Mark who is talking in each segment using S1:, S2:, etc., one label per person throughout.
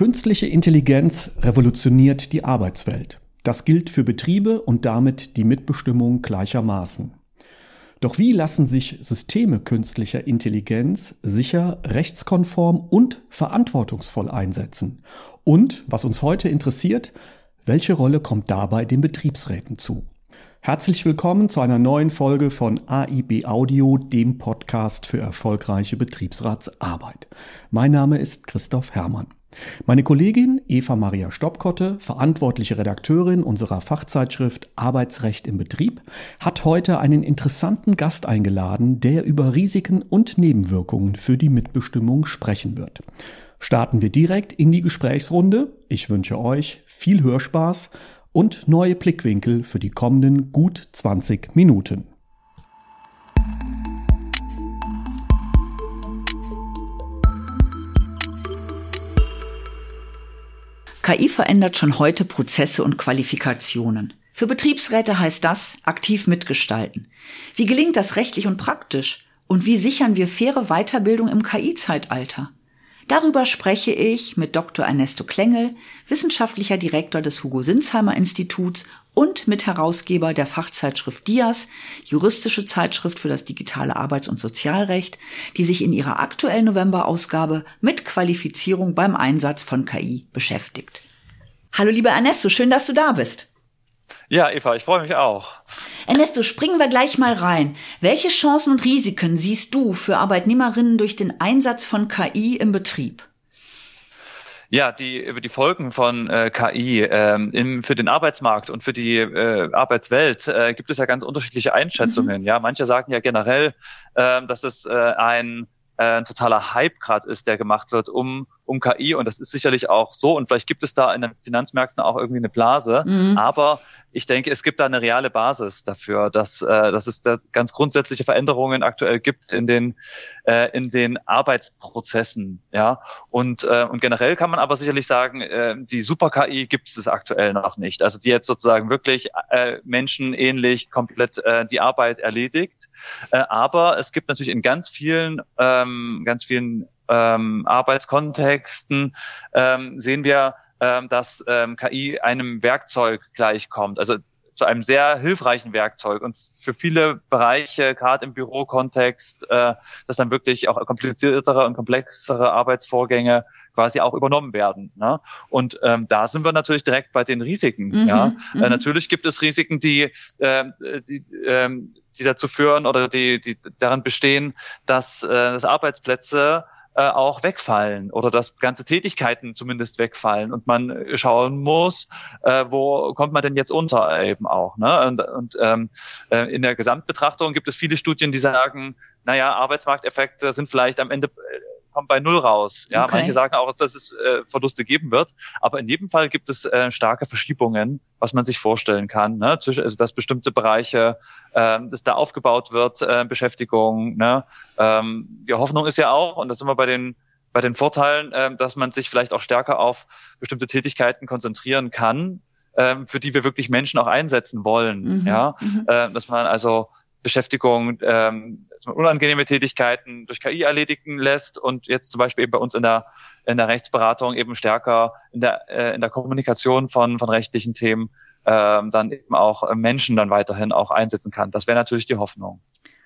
S1: Künstliche Intelligenz revolutioniert die Arbeitswelt. Das gilt für Betriebe und damit die Mitbestimmung gleichermaßen. Doch wie lassen sich Systeme künstlicher Intelligenz sicher, rechtskonform und verantwortungsvoll einsetzen? Und, was uns heute interessiert, welche Rolle kommt dabei den Betriebsräten zu? Herzlich willkommen zu einer neuen Folge von AIB Audio, dem Podcast für erfolgreiche Betriebsratsarbeit. Mein Name ist Christoph Herrmann. Meine Kollegin Eva Maria Stoppkotte, verantwortliche Redakteurin unserer Fachzeitschrift Arbeitsrecht im Betrieb, hat heute einen interessanten Gast eingeladen, der über Risiken und Nebenwirkungen für die Mitbestimmung sprechen wird. Starten wir direkt in die Gesprächsrunde. Ich wünsche euch viel Hörspaß und neue Blickwinkel für die kommenden gut 20 Minuten.
S2: KI verändert schon heute Prozesse und Qualifikationen. Für Betriebsräte heißt das, aktiv mitgestalten. Wie gelingt das rechtlich und praktisch? Und wie sichern wir faire Weiterbildung im KI-Zeitalter? Darüber spreche ich mit Dr. Ernesto Klengel, wissenschaftlicher Direktor des Hugo-Sinsheimer-Instituts und Mitherausgeber der Fachzeitschrift DIAS, juristische Zeitschrift für das digitale Arbeits- und Sozialrecht, die sich in ihrer aktuellen November-Ausgabe mit Qualifizierung beim Einsatz von KI beschäftigt. Hallo lieber Ernesto, schön, dass du da bist.
S3: Ja, Eva, ich freue mich auch.
S2: Ernesto, springen wir gleich mal rein. Welche Chancen und Risiken siehst du für Arbeitnehmerinnen durch den Einsatz von KI im Betrieb?
S3: Ja, über die Folgen von KI für den Arbeitsmarkt und für die Arbeitswelt gibt es ja ganz unterschiedliche Einschätzungen. Ja, manche sagen ja generell, dass es ein totaler Hype gerade ist, der gemacht wird um KI, und das ist sicherlich auch so, und vielleicht gibt es da in den Finanzmärkten auch irgendwie eine Blase, aber ich denke, es gibt da eine reale Basis dafür, dass es da ganz grundsätzliche Veränderungen aktuell gibt in den Arbeitsprozessen, ja, und generell kann man aber sicherlich sagen, die Super-KI gibt es aktuell noch nicht, also die jetzt sozusagen wirklich menschenähnlich komplett die Arbeit erledigt, aber es gibt natürlich in ganz vielen Arbeitskontexten sehen wir, dass KI einem Werkzeug gleichkommt, also zu einem sehr hilfreichen Werkzeug, und für viele Bereiche, gerade im Bürokontext, dass dann wirklich auch kompliziertere und komplexere Arbeitsvorgänge quasi auch übernommen werden, ne? Und da sind wir natürlich direkt bei den Risiken. Natürlich gibt es Risiken, die dazu führen oder die daran bestehen, dass Arbeitsplätze auch wegfallen oder dass ganze Tätigkeiten zumindest wegfallen und man schauen muss, wo kommt man denn jetzt unter eben auch, ne? Und in der Gesamtbetrachtung gibt es viele Studien, die sagen, naja, Arbeitsmarkteffekte sind vielleicht am Ende kommt bei Null raus. Ja, okay. Manche sagen auch, dass es Verluste geben wird, aber in jedem Fall gibt es starke Verschiebungen, was man sich vorstellen kann, ne? Also dass bestimmte Bereiche, dass da aufgebaut wird, Beschäftigung, ne? Die Hoffnung ist ja auch, und das sind wir bei den Vorteilen, dass man sich vielleicht auch stärker auf bestimmte Tätigkeiten konzentrieren kann, für die wir wirklich Menschen auch einsetzen wollen, dass man also Beschäftigung, unangenehme Tätigkeiten durch KI erledigen lässt und jetzt zum Beispiel eben bei uns in der Rechtsberatung eben stärker in der Kommunikation von rechtlichen Themen dann eben auch Menschen dann weiterhin auch einsetzen kann. Das wäre natürlich die Hoffnung.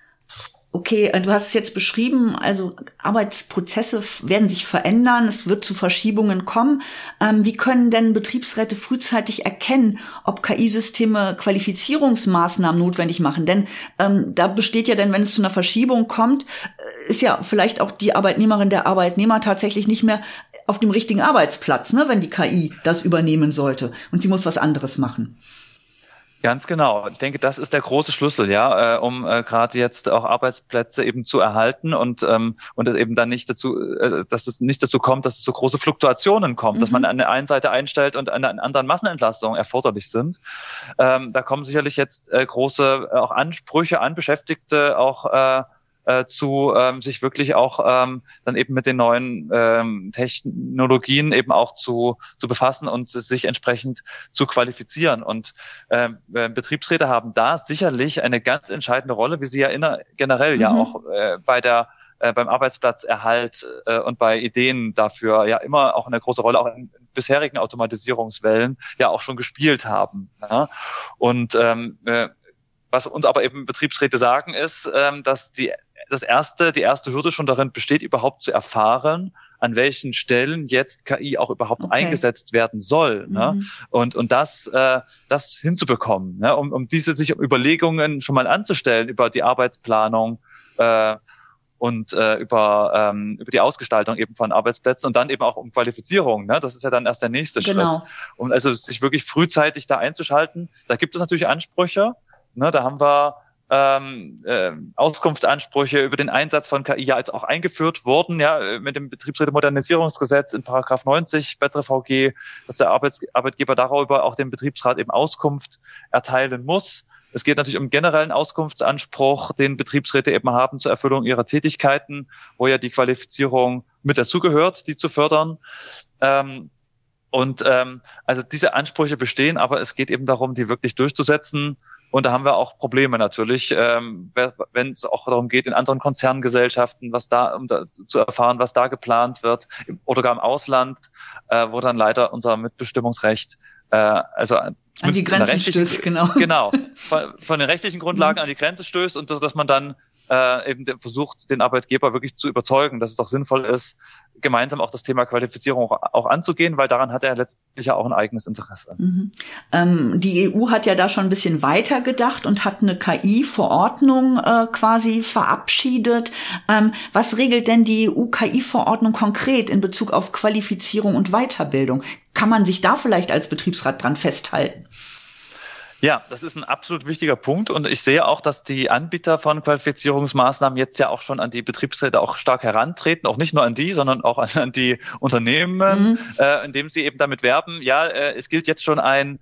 S2: Okay, du hast es jetzt beschrieben, also Arbeitsprozesse werden sich verändern, es wird zu Verschiebungen kommen. Wie können denn Betriebsräte frühzeitig erkennen, ob KI-Systeme Qualifizierungsmaßnahmen notwendig machen? Denn da besteht ja dann, wenn es zu einer Verschiebung kommt, ist ja vielleicht auch die Arbeitnehmerin, der Arbeitnehmer tatsächlich nicht mehr auf dem richtigen Arbeitsplatz, ne, wenn die KI das übernehmen sollte und sie muss was anderes machen.
S3: Ganz genau. Ich denke, das ist der große Schlüssel, ja, um gerade jetzt auch Arbeitsplätze eben zu erhalten und es eben dann nicht dazu, dass es nicht dazu kommt, dass es zu große Fluktuationen kommt, dass man an der einen Seite einstellt und an der anderen Massenentlastungen erforderlich sind. Da kommen sicherlich jetzt große auch Ansprüche an Beschäftigte auch sich wirklich auch dann eben mit den neuen Technologien eben auch zu befassen und sich entsprechend zu qualifizieren. Und Betriebsräte haben da sicherlich eine ganz entscheidende Rolle, wie sie ja generell ja auch bei der beim Arbeitsplatzerhalt und bei Ideen dafür ja immer auch eine große Rolle, auch in bisherigen Automatisierungswellen ja auch schon gespielt haben. Ja? Und was uns aber eben Betriebsräte sagen, ist, dass die erste Hürde schon darin besteht, überhaupt zu erfahren, an welchen Stellen jetzt KI auch überhaupt eingesetzt werden soll, ne? Und das hinzubekommen, ne? Um sich Überlegungen schon mal anzustellen über die Arbeitsplanung und über die Ausgestaltung eben von Arbeitsplätzen und dann eben auch um Qualifizierung, ne? Das ist ja dann erst der nächste Schritt. Um also sich wirklich frühzeitig da einzuschalten. Da gibt es natürlich Ansprüche, ne? Da haben wir Auskunftsansprüche über den Einsatz von KI ja als auch eingeführt wurden, ja, mit dem Betriebsrätemodernisierungsgesetz in Paragraph 90 BetreVG, dass der Arbeitgeber darüber auch dem Betriebsrat eben Auskunft erteilen muss. Es geht natürlich um generellen Auskunftsanspruch, den Betriebsräte eben haben zur Erfüllung ihrer Tätigkeiten, wo ja die Qualifizierung mit dazugehört, die zu fördern. Also diese Ansprüche bestehen, aber es geht eben darum, die wirklich durchzusetzen. Und da haben wir auch Probleme natürlich, wenn es auch darum geht, in anderen Konzerngesellschaften, um da zu erfahren, was da geplant wird, oder gar im Ausland, wo dann leider unser Mitbestimmungsrecht, also
S2: an die Grenzen stößt, genau.
S3: Genau, von den rechtlichen Grundlagen an die Grenze stößt und dass man dann eben versucht, den Arbeitgeber wirklich zu überzeugen, dass es doch sinnvoll ist, gemeinsam auch das Thema Qualifizierung auch anzugehen, weil daran hat er letztlich ja auch ein eigenes Interesse.
S2: Die EU hat ja da schon ein bisschen weiter gedacht und hat eine KI-Verordnung quasi verabschiedet. Was regelt denn die EU-KI-Verordnung konkret in Bezug auf Qualifizierung und Weiterbildung? Kann man sich da vielleicht als Betriebsrat dran festhalten?
S3: Ja, das ist ein absolut wichtiger Punkt und ich sehe auch, dass die Anbieter von Qualifizierungsmaßnahmen jetzt ja auch schon an die Betriebsräte auch stark herantreten, auch nicht nur an die, sondern auch an die Unternehmen, indem sie eben damit werben, ja, es gilt jetzt schon ein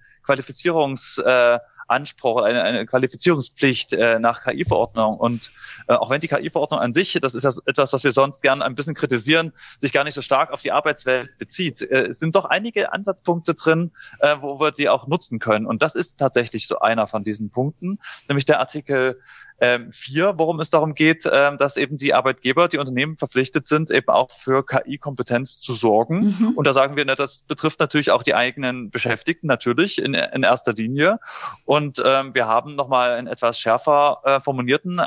S3: Qualifizierungsanspruch, eine Qualifizierungspflicht nach KI-Verordnung. Und auch wenn die KI-Verordnung an sich, das ist ja etwas, was wir sonst gerne ein bisschen kritisieren, sich gar nicht so stark auf die Arbeitswelt bezieht, es sind doch einige Ansatzpunkte drin, wo wir die auch nutzen können. Und das ist tatsächlich so einer von diesen Punkten, nämlich der Artikel 4, worum es darum geht, dass eben die Arbeitgeber, die Unternehmen verpflichtet sind, eben auch für KI-Kompetenz zu sorgen. Und da sagen wir, das betrifft natürlich auch die eigenen Beschäftigten, natürlich in erster Linie. Und wir haben nochmal einen etwas schärfer formulierten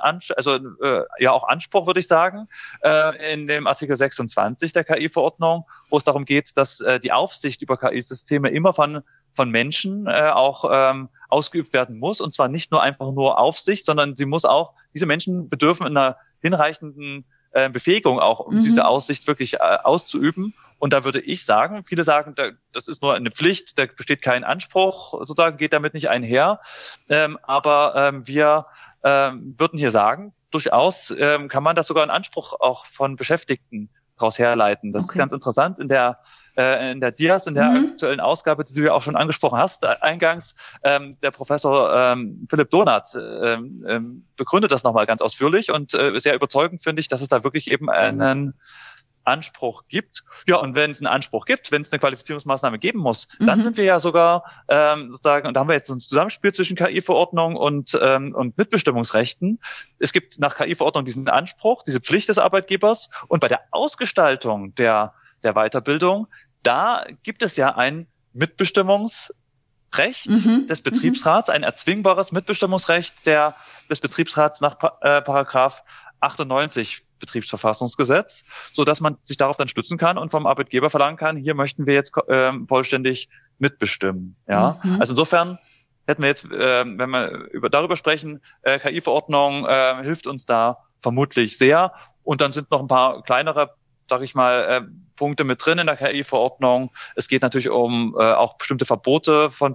S3: Anspruch, würde ich sagen, in dem Artikel 26 der KI-Verordnung, wo es darum geht, dass die Aufsicht über KI-Systeme immer von Menschen auch ausgeübt werden muss, und zwar nicht nur einfach nur Aufsicht, sondern diese Menschen bedürfen in einer hinreichenden Befähigung auch, um diese Aussicht wirklich auszuüben. Und da würde ich sagen, viele sagen, das ist nur eine Pflicht, da besteht kein Anspruch, sozusagen geht damit nicht einher. Aber wir würden hier sagen, durchaus kann man das sogar einen Anspruch auch von Beschäftigten daraus herleiten. Das ist ganz interessant in der DIAS, in der aktuellen Ausgabe, die du ja auch schon angesprochen hast, eingangs, der Professor Philipp Donath begründet das nochmal ganz ausführlich und sehr überzeugend finde ich, dass es da wirklich eben einen Anspruch gibt. Ja, und wenn es einen Anspruch gibt, wenn es eine Qualifizierungsmaßnahme geben muss, dann sind wir ja sogar sozusagen, und da haben wir jetzt ein Zusammenspiel zwischen KI-Verordnung und Mitbestimmungsrechten. Es gibt nach KI-Verordnung diesen Anspruch, diese Pflicht des Arbeitgebers, und bei der Ausgestaltung der Weiterbildung, da gibt es ja ein Mitbestimmungsrecht des Betriebsrats, ein erzwingbares Mitbestimmungsrecht des Betriebsrats nach Paragraph 98 Betriebsverfassungsgesetz, so dass man sich darauf dann stützen kann und vom Arbeitgeber verlangen kann, hier möchten wir jetzt vollständig mitbestimmen. Ja, also insofern hätten wir jetzt, wenn wir darüber sprechen, KI-Verordnung hilft uns da vermutlich sehr. Und dann sind noch ein paar kleinere, sage ich mal, Punkte mit drin in der KI-Verordnung. Es geht natürlich um auch bestimmte Verbote von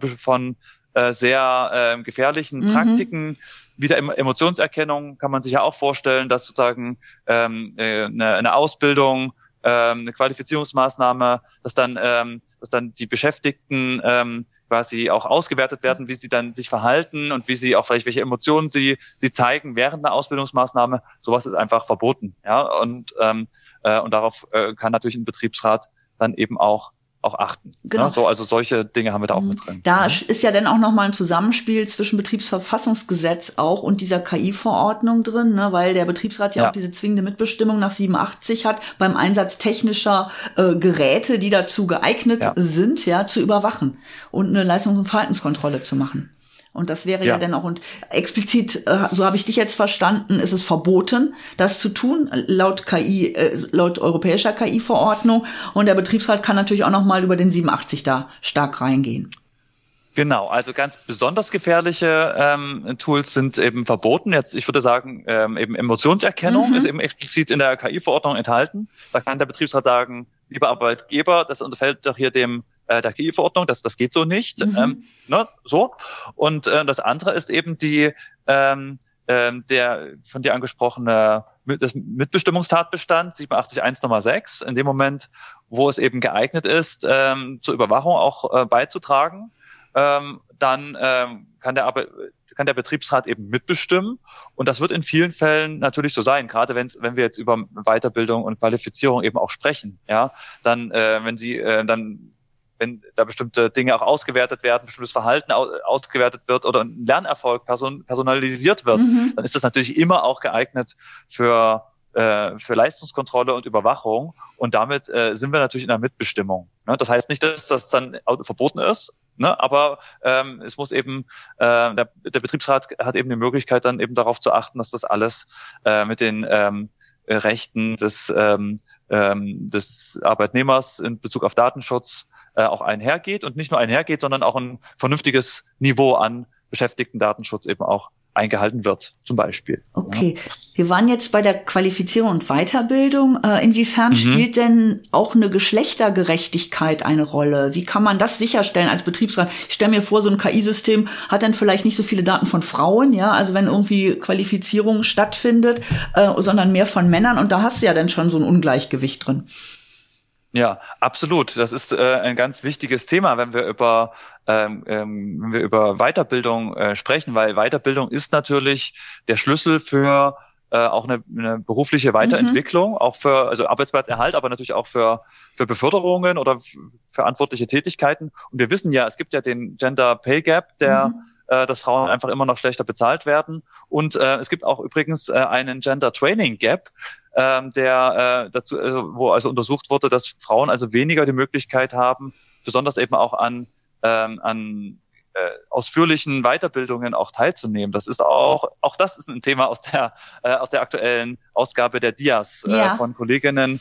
S3: sehr gefährlichen Praktiken. Wieder Emotionserkennung kann man sich ja auch vorstellen, dass sozusagen eine Ausbildung, eine Qualifizierungsmaßnahme, dass dann die Beschäftigten quasi auch ausgewertet werden, wie sie dann sich verhalten und wie sie auch vielleicht welche Emotionen sie zeigen während einer Ausbildungsmaßnahme. Sowas ist einfach verboten, ja, und darauf kann natürlich ein Betriebsrat dann eben auch auch achten.
S2: Genau.
S3: Ne? So, also solche Dinge haben wir da auch mit drin.
S2: Da ist ja dann auch nochmal ein Zusammenspiel zwischen Betriebsverfassungsgesetz auch und dieser KI-Verordnung drin, ne, weil der Betriebsrat ja auch diese zwingende Mitbestimmung nach 87 hat, beim Einsatz technischer Geräte, die dazu geeignet sind, ja, zu überwachen und eine Leistungs- und Verhaltenskontrolle zu machen. Und das wäre ja dann auch, und explizit, so habe ich dich jetzt verstanden, ist es verboten, das zu tun, laut europäischer KI-Verordnung. Und der Betriebsrat kann natürlich auch noch mal über den 87 da stark reingehen.
S3: Genau, also ganz besonders gefährliche Tools sind eben verboten. Jetzt, ich würde sagen, eben Emotionserkennung ist eben explizit in der KI-Verordnung enthalten. Da kann der Betriebsrat sagen, lieber Arbeitgeber, das unterfällt doch hier der KI-Verordnung, das geht so nicht. Ne, so. Und das andere ist eben der von dir angesprochene das Mitbestimmungstatbestand 87.1 Nummer 6. In dem Moment, wo es eben geeignet ist, zur Überwachung auch beizutragen, dann kann der Betriebsrat eben mitbestimmen. Und das wird in vielen Fällen natürlich so sein, gerade wenn wir jetzt über Weiterbildung und Qualifizierung eben auch sprechen. Ja, dann, wenn da bestimmte Dinge auch ausgewertet werden, bestimmtes Verhalten ausgewertet wird oder ein Lernerfolg personalisiert wird, dann ist das natürlich immer auch geeignet für Leistungskontrolle und Überwachung. Und damit sind wir natürlich in der Mitbestimmung. Ne? Das heißt nicht, dass das dann verboten ist, ne? Aber es muss eben, der Betriebsrat hat eben die Möglichkeit, dann eben darauf zu achten, dass das alles mit den Rechten des Arbeitnehmers in Bezug auf Datenschutz auch einhergeht und nicht nur einhergeht, sondern auch ein vernünftiges Niveau an Beschäftigten-Datenschutz eben auch eingehalten wird, zum Beispiel.
S2: Okay, wir waren jetzt bei der Qualifizierung und Weiterbildung. Inwiefern spielt denn auch eine Geschlechtergerechtigkeit eine Rolle? Wie kann man das sicherstellen als Betriebsrat? Ich stelle mir vor, so ein KI-System hat dann vielleicht nicht so viele Daten von Frauen, ja, also wenn irgendwie Qualifizierung stattfindet, sondern mehr von Männern, und da hast du ja dann schon so ein Ungleichgewicht drin.
S3: Ja, absolut. Das ist ein ganz wichtiges Thema, wenn wir über Weiterbildung sprechen, weil Weiterbildung ist natürlich der Schlüssel für auch eine berufliche Weiterentwicklung, auch für Arbeitsplatzerhalt, aber natürlich auch für Beförderungen oder verantwortliche Tätigkeiten. Und wir wissen ja, es gibt ja den Gender Pay Gap, dass Frauen einfach immer noch schlechter bezahlt werden. Und es gibt auch übrigens einen Gender Training Gap, der dazu, wo also untersucht wurde, dass Frauen also weniger die Möglichkeit haben, besonders eben auch an ausführlichen Weiterbildungen auch teilzunehmen. Das ist auch das ist ein Thema aus der aktuellen Ausgabe der DIAS von Kolleginnen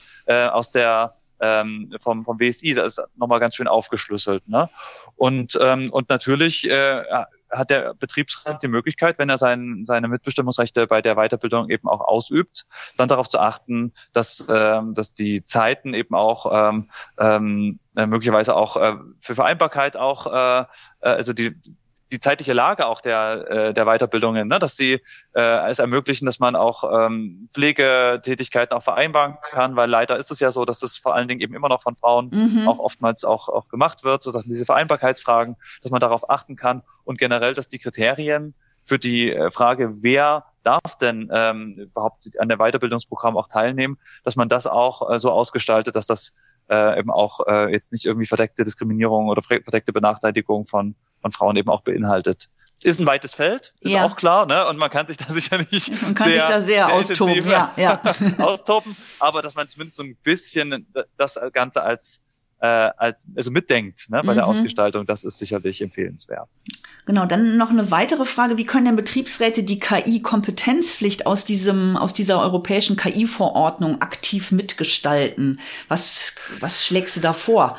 S3: vom WSI. Da ist nochmal ganz schön aufgeschlüsselt, ne? Und natürlich hat der Betriebsrat die Möglichkeit, wenn er seine Mitbestimmungsrechte bei der Weiterbildung eben auch ausübt, dann darauf zu achten, dass die Zeiten eben auch möglicherweise auch für Vereinbarkeit auch also die zeitliche Lage auch der Weiterbildungen, ne, dass sie es ermöglichen, dass man auch Pflegetätigkeiten auch vereinbaren kann, weil leider ist es ja so, dass das vor allen Dingen eben immer noch von Frauen auch oftmals auch gemacht wird, so dass diese Vereinbarkeitsfragen, dass man darauf achten kann und generell, dass die Kriterien für die Frage, wer darf denn überhaupt an der Weiterbildungsprogramm auch teilnehmen, dass man das auch so ausgestaltet, dass das eben auch jetzt nicht irgendwie verdeckte Diskriminierung oder verdeckte Benachteiligung von Frauen eben auch beinhaltet. Ist ein weites Feld, ist auch klar, ne? Und man kann sich da sicherlich
S2: sehr austoben,
S3: austoben, aber dass man zumindest so ein bisschen das Ganze als mitdenkt, ne, bei der Ausgestaltung, das ist sicherlich empfehlenswert.
S2: Genau, dann noch eine weitere Frage: Wie können denn Betriebsräte die KI-Kompetenzpflicht aus dieser europäischen KI-Verordnung aktiv mitgestalten? Was schlägst du da vor?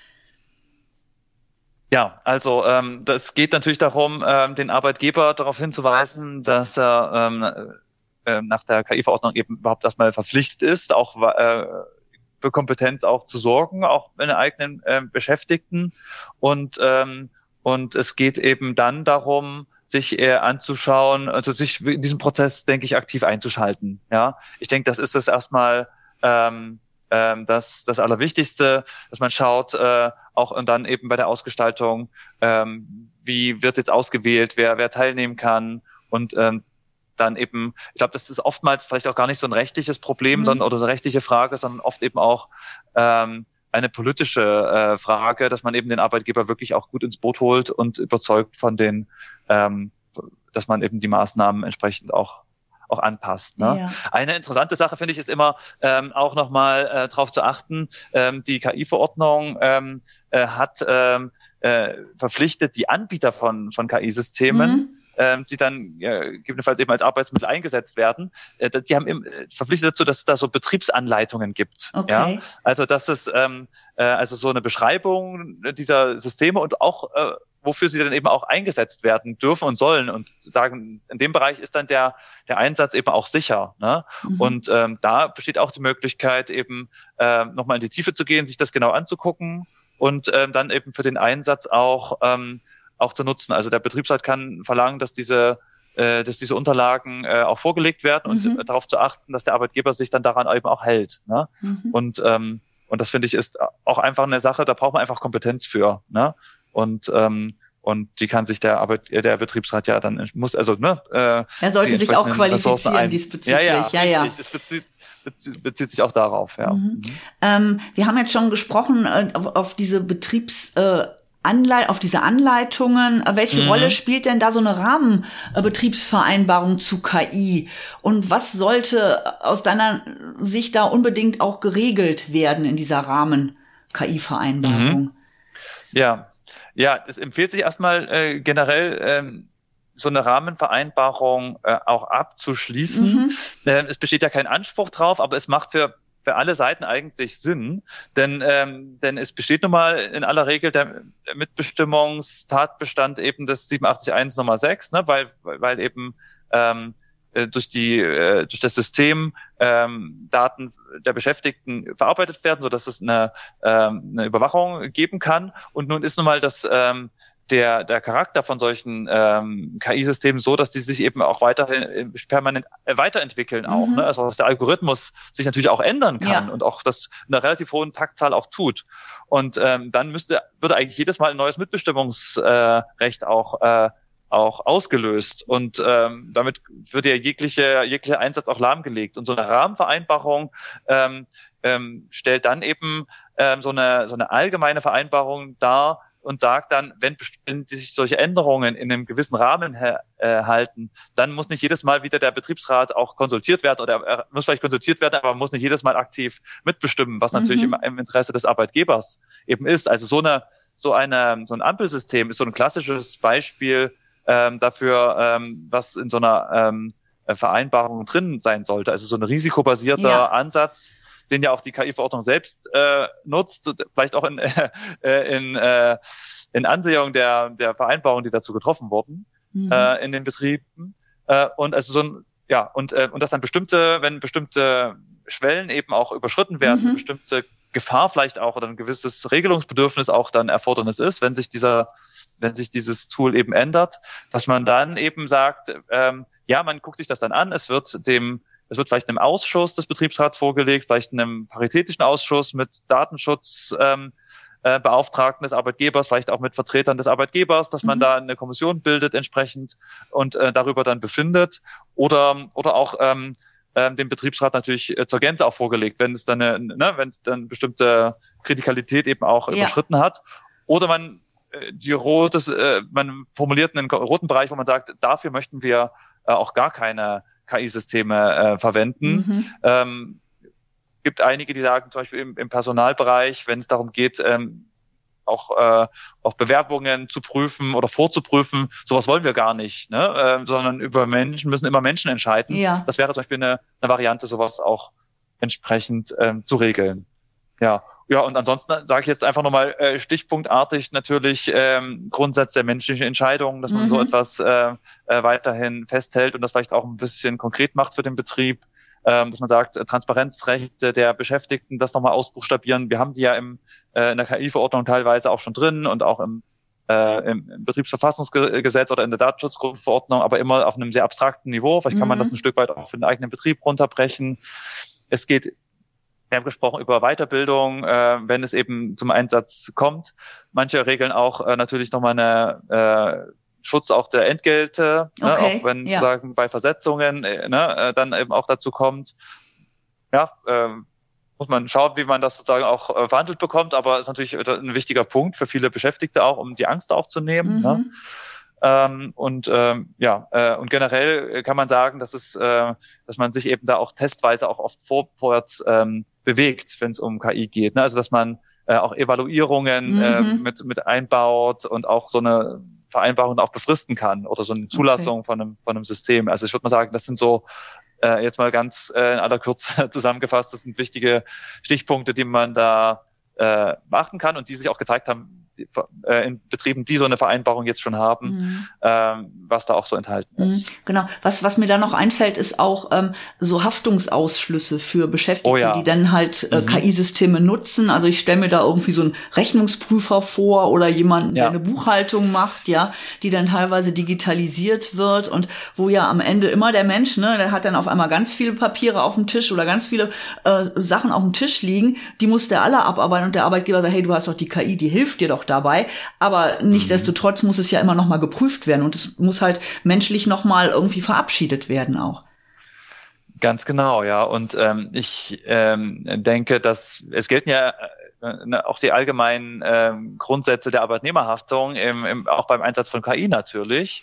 S3: Ja, also das geht natürlich darum, den Arbeitgeber darauf hinzuweisen, dass er nach der KI-Verordnung eben überhaupt erstmal verpflichtet ist, auch für Kompetenz auch zu sorgen, auch in den eigenen Beschäftigten. Und es geht eben dann darum, sich anzuschauen, also sich in diesem Prozess, denke ich, aktiv einzuschalten. Ja, ich denke, das ist das erstmal das Allerwichtigste, dass man schaut, auch und dann eben bei der Ausgestaltung, wie wird jetzt ausgewählt, wer teilnehmen kann, und dann eben, ich glaube, das ist oftmals vielleicht auch gar nicht so ein rechtliches Problem, sondern oder so eine rechtliche Frage, sondern oft eben auch eine politische Frage, dass man eben den Arbeitgeber wirklich auch gut ins Boot holt und überzeugt von den, dass man eben die Maßnahmen entsprechend auch anpasst. Ne? Ja. Eine interessante Sache, finde ich, ist immer auch nochmal darauf zu achten, die KI-Verordnung hat verpflichtet die Anbieter von KI-Systemen, die dann gegebenenfalls eben als Arbeitsmittel eingesetzt werden, die haben verpflichtet dazu, dass es da so Betriebsanleitungen gibt. Okay. Ja? Also dass es also so eine Beschreibung dieser Systeme und auch wofür sie dann eben auch eingesetzt werden dürfen und sollen. Und sagen, in dem Bereich ist dann der Einsatz eben auch sicher. Ne? Und da besteht auch die Möglichkeit, eben nochmal in die Tiefe zu gehen, sich das genau anzugucken und dann eben für den Einsatz auch zu nutzen. Also der Betriebsrat kann verlangen, dass diese Unterlagen auch vorgelegt werden und darauf zu achten, dass der Arbeitgeber sich dann daran eben auch hält. Ne? Und das finde ich ist auch einfach eine Sache, da braucht man einfach Kompetenz für. Ne? Und die kann sich der Betriebsrat ja dann er
S2: sollte sich auch qualifizieren diesbezüglich. Ja.
S3: Das bezieht sich auch darauf, ja.
S2: Wir haben jetzt schon gesprochen auf diese auf diese Anleitungen. Welche Rolle spielt denn da so eine Rahmenbetriebsvereinbarung zu KI? Und was sollte aus deiner Sicht da unbedingt auch geregelt werden in dieser Rahmen-KI-Vereinbarung?
S3: Ja, es empfiehlt sich erstmal generell so eine Rahmenvereinbarung auch abzuschließen. Es besteht ja kein Anspruch drauf, aber es macht für alle Seiten eigentlich Sinn, denn es besteht nun mal in aller Regel der Mitbestimmungstatbestand eben des 87.1 Nummer 6, ne, weil eben durch das System Daten der Beschäftigten verarbeitet werden, so dass es eine Überwachung geben kann. Und nun ist nun mal der Charakter von solchen KI-Systemen so, dass die sich eben auch weiterhin permanent weiterentwickeln auch. Ne? Also dass der Algorithmus sich natürlich auch ändern kann und auch das in einer relativ hohen Taktzahl auch tut. Und dann würde eigentlich jedes Mal ein neues Mitbestimmungsrecht auch ausgelöst und damit wird ja jeglicher Einsatz auch lahmgelegt. Und so eine Rahmenvereinbarung stellt dann eben so eine allgemeine Vereinbarung dar und sagt dann, wenn sich solche Änderungen in einem gewissen Rahmen halten, dann muss nicht jedes Mal wieder der Betriebsrat auch konsultiert werden oder er muss vielleicht konsultiert werden, aber muss nicht jedes Mal aktiv mitbestimmen, was natürlich im Interesse des Arbeitgebers eben ist. Also so ein Ampelsystem ist so ein klassisches Beispiel dafür, was in so einer Vereinbarung drin sein sollte. Also so ein risikobasierter Ansatz, den ja auch die KI-Verordnung selbst nutzt, vielleicht auch in Ansehung der Vereinbarungen, die dazu getroffen wurden in den Betrieben. Und also und dass dann wenn bestimmte Schwellen eben auch überschritten werden, eine bestimmte Gefahr vielleicht auch oder ein gewisses Regelungsbedürfnis auch dann Erfordernis ist, wenn sich dieses Tool eben ändert, dass man dann eben sagt, man guckt sich das dann an, es wird vielleicht einem Ausschuss des Betriebsrats vorgelegt, vielleicht einem paritätischen Ausschuss mit Datenschutzbeauftragten des Arbeitgebers, vielleicht auch mit Vertretern des Arbeitgebers, dass man da eine Kommission bildet entsprechend und darüber dann befindet oder auch dem Betriebsrat natürlich zur Gänze auch vorgelegt, wenn es dann bestimmte Kritikalität eben auch überschritten hat. Oder man formuliert einen roten Bereich, wo man sagt, dafür möchten wir auch gar keine KI-Systeme verwenden. Gibt einige, die sagen, zum Beispiel im Personalbereich, wenn es darum geht, auch Bewerbungen zu prüfen oder vorzuprüfen, sowas wollen wir gar nicht, ne? Sondern müssen immer Menschen entscheiden. Ja. Das wäre zum Beispiel eine Variante, sowas auch entsprechend zu regeln. Ja, und ansonsten sage ich jetzt einfach nochmal stichpunktartig natürlich Grundsatz der menschlichen Entscheidung, dass man so etwas weiterhin festhält und das vielleicht auch ein bisschen konkret macht für den Betrieb, dass man sagt, Transparenzrechte der Beschäftigten, das nochmal ausbuchstabieren. Wir haben die ja in der KI-Verordnung teilweise auch schon drin und auch im Betriebsverfassungsgesetz oder in der Datenschutzgrundverordnung, aber immer auf einem sehr abstrakten Niveau. Vielleicht kann man das ein Stück weit auch für den eigenen Betrieb runterbrechen. Wir haben gesprochen über Weiterbildung, wenn es eben zum Einsatz kommt. Manche regeln auch natürlich nochmal eine Schutz auch der Entgelte, auch wenn sozusagen bei Versetzungen dann eben auch dazu kommt. muss man schauen, wie man das sozusagen auch verhandelt bekommt, aber ist natürlich ein wichtiger Punkt für viele Beschäftigte auch, um die Angst auch zu nehmen. Ne? Und generell kann man sagen, dass man sich eben da auch testweise auch oft vorwärts bewegt, wenn es um KI geht. Ne? Also dass man auch Evaluierungen mit einbaut und auch so eine Vereinbarung auch befristen kann oder so eine Zulassung von einem System. Also ich würde mal sagen, das sind so jetzt mal ganz in aller Kürze zusammengefasst, das sind wichtige Stichpunkte, die man da beachten kann und die sich auch gezeigt haben in Betrieben, die so eine Vereinbarung jetzt schon haben, was da auch so enthalten ist.
S2: Genau. Was mir da noch einfällt, ist auch so Haftungsausschlüsse für Beschäftigte, die dann halt KI-Systeme nutzen. Also ich stelle mir da irgendwie so einen Rechnungsprüfer vor oder jemanden, der eine Buchhaltung macht, die dann teilweise digitalisiert wird und wo ja am Ende immer der Mensch, ne, der hat dann auf einmal ganz viele Papiere auf dem Tisch oder ganz viele Sachen auf dem Tisch liegen, die muss der alle abarbeiten und der Arbeitgeber sagt, hey, du hast doch die KI, die hilft dir doch dabei, aber nichtsdestotrotz muss es ja immer noch mal geprüft werden und es muss halt menschlich noch mal irgendwie verabschiedet werden auch.
S3: Ganz genau, ja. Und ich denke, dass es gelten ja auch die allgemeinen Grundsätze der Arbeitnehmerhaftung auch beim Einsatz von KI natürlich.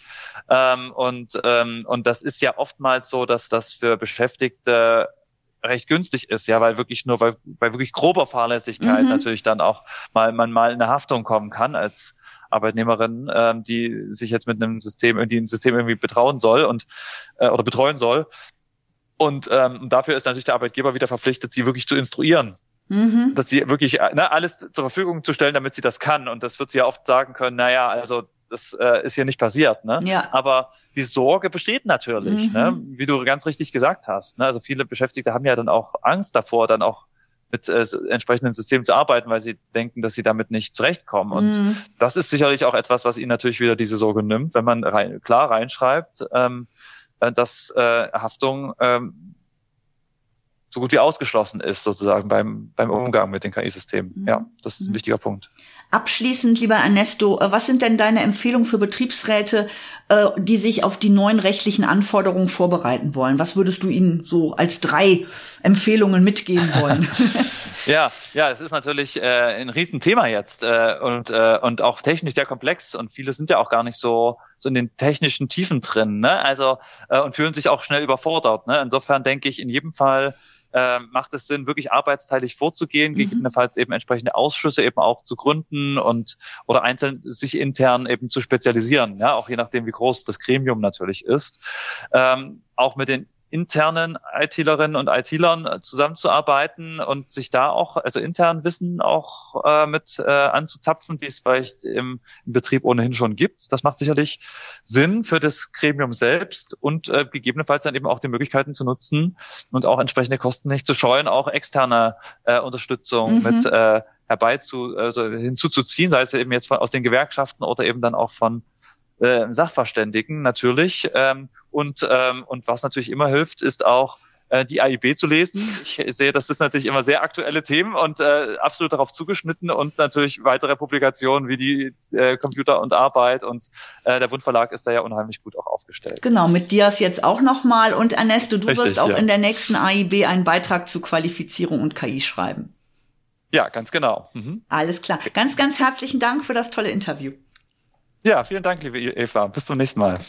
S3: Und das ist ja oftmals so, dass das für Beschäftigte recht günstig ist, ja, weil wirklich grober Fahrlässigkeit natürlich dann auch man mal in eine Haftung kommen kann als Arbeitnehmerin, die sich jetzt mit einem System irgendwie betrauen soll oder betreuen soll. Und dafür ist natürlich der Arbeitgeber wieder verpflichtet, sie wirklich zu instruieren. Dass sie wirklich alles zur Verfügung zu stellen, damit sie das kann. Und das wird sie ja oft sagen können, naja, also das ist hier nicht passiert, ne? Ja. Aber die Sorge besteht natürlich, ne? Wie du ganz richtig gesagt hast. Ne? Also viele Beschäftigte haben ja dann auch Angst davor, dann auch mit entsprechenden Systemen zu arbeiten, weil sie denken, dass sie damit nicht zurechtkommen. Und das ist sicherlich auch etwas, was ihnen natürlich wieder diese Sorge nimmt, wenn man klar reinschreibt, dass Haftung so gut wie ausgeschlossen ist, sozusagen beim Umgang mit den KI-Systemen. Ja, das ist ein wichtiger Punkt.
S2: Abschließend, lieber Ernesto, was sind denn deine Empfehlungen für Betriebsräte, die sich auf die neuen rechtlichen Anforderungen vorbereiten wollen? Was würdest du ihnen so als 3 Empfehlungen mitgeben wollen?
S3: Ja, es ist natürlich ein Riesenthema jetzt und auch technisch sehr komplex und viele sind ja auch gar nicht so in den technischen Tiefen drin, ne? Also und fühlen sich auch schnell überfordert, ne? Insofern denke ich, in jedem Fall macht es Sinn, wirklich arbeitsteilig vorzugehen, gegebenenfalls eben entsprechende Ausschüsse eben auch zu gründen oder einzeln sich intern eben zu spezialisieren, ja, auch je nachdem, wie groß das Gremium natürlich ist. Auch mit den internen ITlerinnen und ITlern zusammenzuarbeiten und sich da auch, also intern Wissen auch mit anzuzapfen, die es vielleicht im Betrieb ohnehin schon gibt. Das macht sicherlich Sinn für das Gremium selbst und gegebenenfalls dann eben auch die Möglichkeiten zu nutzen und auch entsprechende Kosten nicht zu scheuen, auch externe Unterstützung mit hinzuzuziehen, sei es eben jetzt aus den Gewerkschaften oder eben dann auch von Sachverständigen natürlich. Und was natürlich immer hilft, ist auch die AIB zu lesen. Ich sehe, das ist natürlich immer sehr aktuelle Themen und absolut darauf zugeschnitten und natürlich weitere Publikationen wie die Computer und Arbeit und der Bund-Verlag ist da ja unheimlich gut auch aufgestellt.
S2: Genau, mit DIAS jetzt auch nochmal und Ernesto, du wirst auch in der nächsten AIB einen Beitrag zu Qualifizierung und KI schreiben.
S3: Ja, ganz genau.
S2: Alles klar. Ganz, ganz herzlichen Dank für das tolle Interview.
S3: Ja, vielen Dank, liebe Eva. Bis zum nächsten Mal.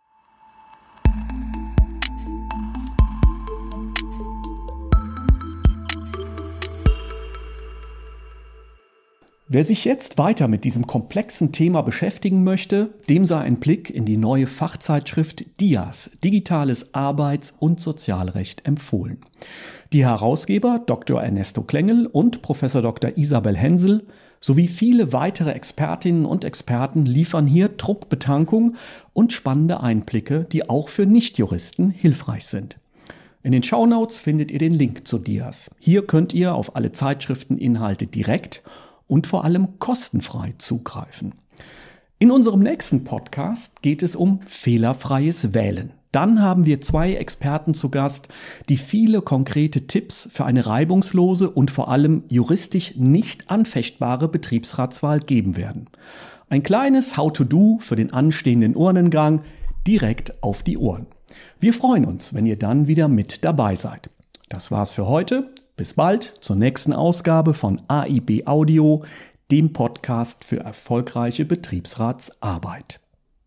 S1: Wer sich jetzt weiter mit diesem komplexen Thema beschäftigen möchte, dem sei ein Blick in die neue Fachzeitschrift DIAS, Digitales Arbeits- und Sozialrecht, empfohlen. Die Herausgeber Dr. Ernesto Klengel und Prof. Dr. Isabel Hensel sowie viele weitere Expertinnen und Experten liefern hier Druckbetankung und spannende Einblicke, die auch für Nichtjuristen hilfreich sind. In den Shownotes findet ihr den Link zu DIAS. Hier könnt ihr auf alle Zeitschrifteninhalte direkt und vor allem kostenfrei zugreifen. In unserem nächsten Podcast geht es um fehlerfreies Wählen. Dann haben wir 2 Experten zu Gast, die viele konkrete Tipps für eine reibungslose und vor allem juristisch nicht anfechtbare Betriebsratswahl geben werden. Ein kleines How-to-Do für den anstehenden Urnengang direkt auf die Ohren. Wir freuen uns, wenn ihr dann wieder mit dabei seid. Das war's für heute. Bis bald zur nächsten Ausgabe von AIB Audio, dem Podcast für erfolgreiche Betriebsratsarbeit.